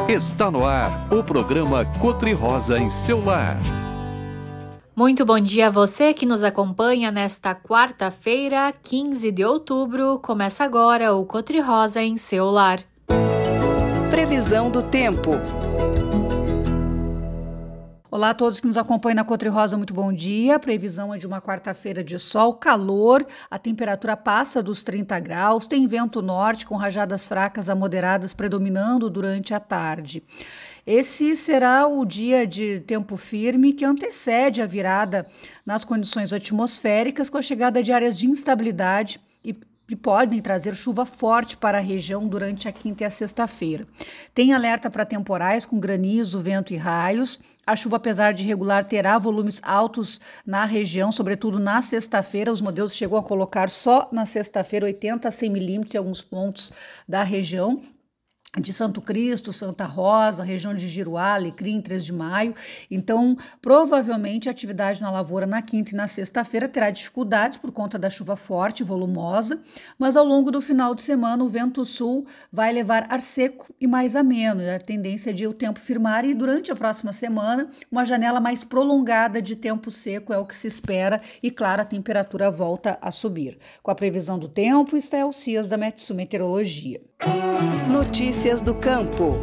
Está no ar o programa Cotri-Rosa em seu lar. Muito bom dia a você que nos acompanha nesta quarta-feira, 15 de outubro. Começa agora o Cotri-Rosa em seu lar. Previsão do tempo. Olá a todos que nos acompanham na Cotri-Rosa, muito bom dia. A previsão é de uma quarta-feira de sol, calor, a temperatura passa dos 30 graus, tem vento norte com rajadas fracas a moderadas predominando durante a tarde. Esse será o dia de tempo firme que antecede a virada nas condições atmosféricas com a chegada de áreas de instabilidade e podem trazer chuva forte para a região durante a quinta e a sexta-feira. Tem alerta para temporais com granizo, vento e raios. A chuva, apesar de irregular, terá volumes altos na região, sobretudo na sexta-feira. Os modelos chegam a colocar só na sexta-feira 80 a 100 milímetros em alguns pontos da região de Santo Cristo, Santa Rosa, região de Giruá, Alecrim, 3 de maio. Então, provavelmente, a atividade na lavoura na quinta e na sexta-feira terá dificuldades por conta da chuva forte e volumosa, mas ao longo do final de semana o vento sul vai levar ar seco e mais ameno. A tendência é de o tempo firmar e durante a próxima semana uma janela mais prolongada de tempo seco é o que se espera e, claro, a temperatura volta a subir. Com a previsão do tempo, está Elcias da Metsu Meteorologia. Notícias do campo.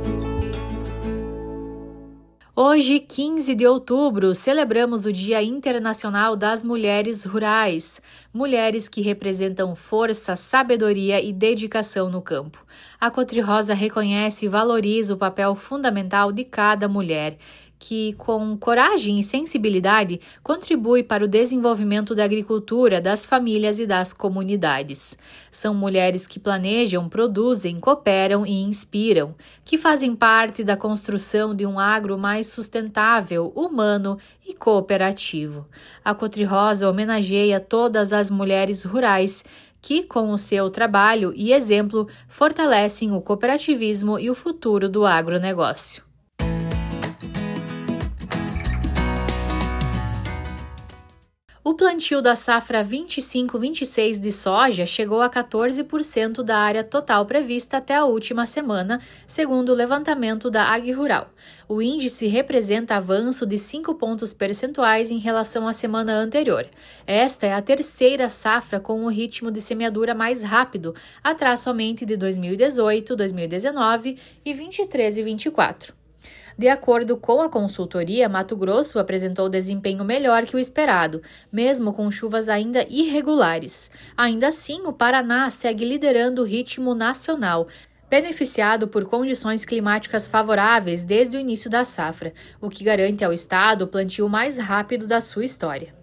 Hoje, 15 de outubro, celebramos o Dia Internacional das Mulheres Rurais, mulheres que representam força, sabedoria e dedicação no campo. A Cotri-Rosa reconhece e valoriza o papel fundamental de cada mulher, que, com coragem e sensibilidade, contribui para o desenvolvimento da agricultura, das famílias e das comunidades. São mulheres que planejam, produzem, cooperam e inspiram, que fazem parte da construção de um agro mais sustentável, humano e cooperativo. A Cotri-Rosa homenageia todas as mulheres rurais que, com o seu trabalho e exemplo, fortalecem o cooperativismo e o futuro do agronegócio. O plantio da safra 25-26 de soja chegou a 14% da área total prevista até a última semana, segundo o levantamento da AgRural. O índice representa avanço de 5 pontos percentuais em relação à semana anterior. Esta é a terceira safra com o ritmo de semeadura mais rápido, atrás somente de 2018, 2019 e 23 e 24. De acordo com a consultoria, Mato Grosso apresentou desempenho melhor que o esperado, mesmo com chuvas ainda irregulares. Ainda assim, o Paraná segue liderando o ritmo nacional, beneficiado por condições climáticas favoráveis desde o início da safra, o que garante ao estado o plantio mais rápido da sua história.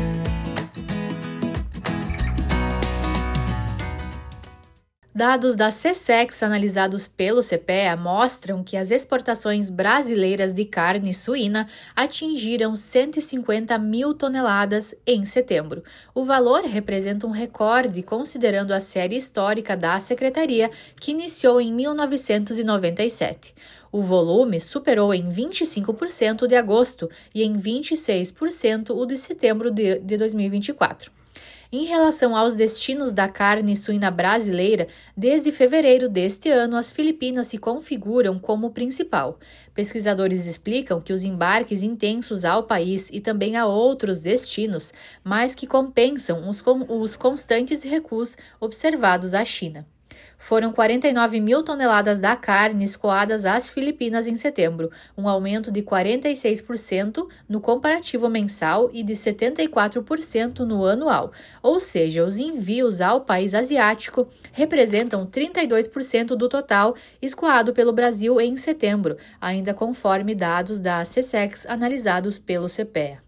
Dados da SECEX analisados pelo CPEA mostram que as exportações brasileiras de carne suína atingiram 150 mil toneladas em setembro. O valor representa um recorde considerando a série histórica da Secretaria, que iniciou em 1997. O volume superou em 25% de agosto e em 26% o de setembro de 2024. Em relação aos destinos da carne suína brasileira, desde fevereiro deste ano, as Filipinas se configuram como o principal. Pesquisadores explicam que os embarques intensos ao país e também a outros destinos, mas que compensam os constantes recuos observados à China. Foram 49 mil toneladas da carne escoadas às Filipinas em setembro, um aumento de 46% no comparativo mensal e de 74% no anual, ou seja, os envios ao país asiático representam 32% do total escoado pelo Brasil em setembro, ainda conforme dados da SECEX analisados pelo CPEA.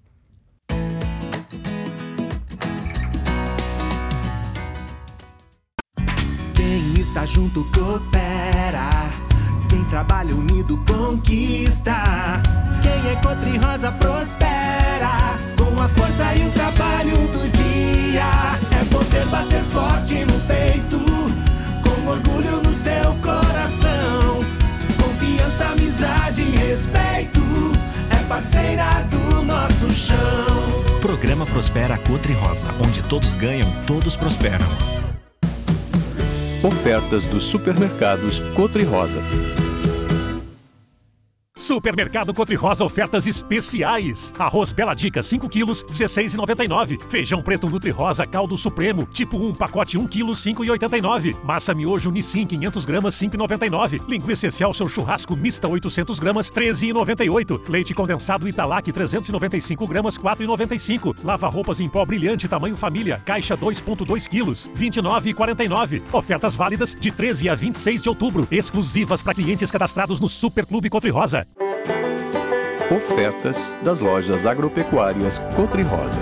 Está junto, coopera. Quem trabalha unido conquista. Quem é Cotri-Rosa prospera. Com a força e o trabalho do dia. É poder bater forte no peito. Com orgulho no seu coração. Confiança, amizade e respeito. É parceira do nosso chão. Programa Prospera Cotri-Rosa, onde todos ganham, todos prosperam. Ofertas dos supermercados Cotri-Rosa. Supermercado Cotri-Rosa, ofertas especiais. Arroz Bela Dica, 5 quilos, R$16,99. Feijão preto Nutri-Rosa, caldo supremo, tipo 1, pacote 1 quilo, R$5,89. Massa miojo Nissin, 500 gramas, R$5,99. Linguiça Excelsior churrasco mista, 800 gramas, R$13,98. Leite condensado Italac, 395 gramas, R$4,95. Lava-roupas em pó brilhante, tamanho família, caixa 2,2 quilos, R$29,49. Ofertas válidas de 13 a 26 de outubro, exclusivas para clientes cadastrados no Superclube Cotri-Rosa. Ofertas das lojas agropecuárias Cotri-Rosa.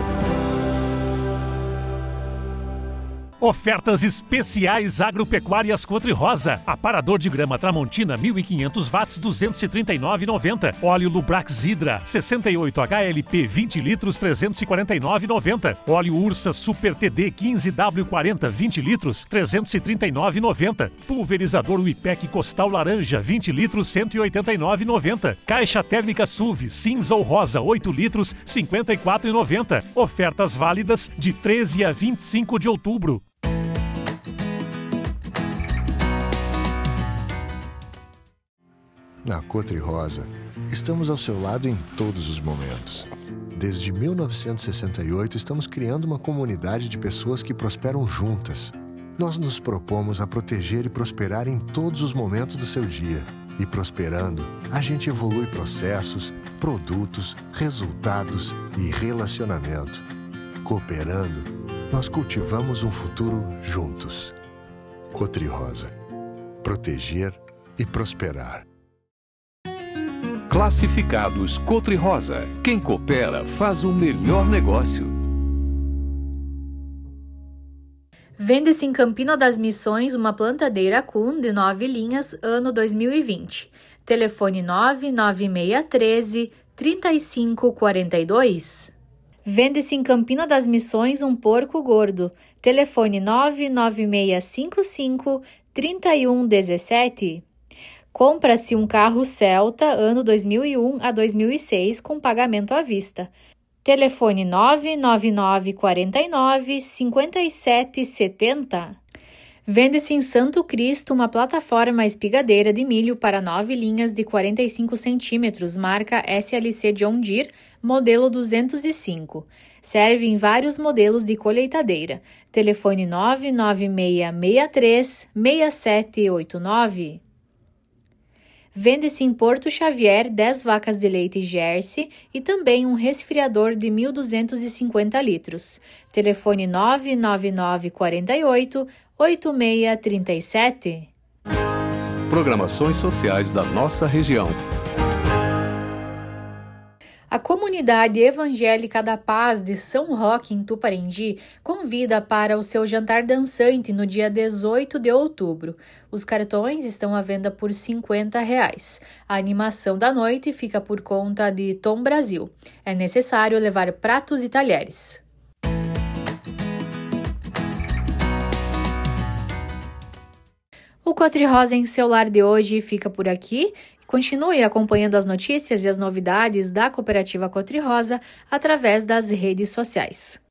Ofertas especiais agropecuárias Cotri-Rosa. Aparador de grama Tramontina 1500 watts, R$239,90. Óleo Lubrax Hidra 68 HLP 20 litros, R$349,90. Óleo Ursa Super TD 15W40 20 litros, R$339,90. Pulverizador Wipec Costal Laranja 20 litros, R$189,90. Caixa térmica SUV cinza ou rosa 8 litros, R$54,90. Ofertas válidas de 13 a 25 de outubro. Na Cotri-Rosa, estamos ao seu lado em todos os momentos. Desde 1968, estamos criando uma comunidade de pessoas que prosperam juntas. Nós nos propomos a proteger e prosperar em todos os momentos do seu dia. E prosperando, a gente evolui processos, produtos, resultados e relacionamento. Cooperando, nós cultivamos um futuro juntos. Cotri-Rosa. Proteger e prosperar. Classificados Cotri-Rosa. Quem coopera faz o melhor negócio. Vende-se em Campina das Missões uma plantadeira Kuhn de 9 linhas, ano 2020. Telefone 99613-3542. Vende-se em Campina das Missões um porco gordo. Telefone 99655-3117. Compra-se um carro Celta, ano 2001 a 2006, com pagamento à vista. Telefone 99949-5770. Vende-se em Santo Cristo uma plataforma espigadeira de milho para 9 linhas de 45 centímetros, marca SLC John Deere, modelo 205. Serve em vários modelos de colheitadeira. Telefone 99663-6789. Vende-se em Porto Xavier 10 vacas de leite Jersey e também um resfriador de 1.250 litros. Telefone 99948-8637. Programações sociais da nossa região. A comunidade evangélica da Paz de São Roque, em Tuparendi, convida para o seu jantar dançante no dia 18 de outubro. Os cartões estão à venda por R$50. A animação da noite fica por conta de Tom Brasil. É necessário levar pratos e talheres. O Cotri-Rosa em seu lar de hoje fica por aqui. Continue acompanhando as notícias e as novidades da Cooperativa Cotri-Rosa através das redes sociais.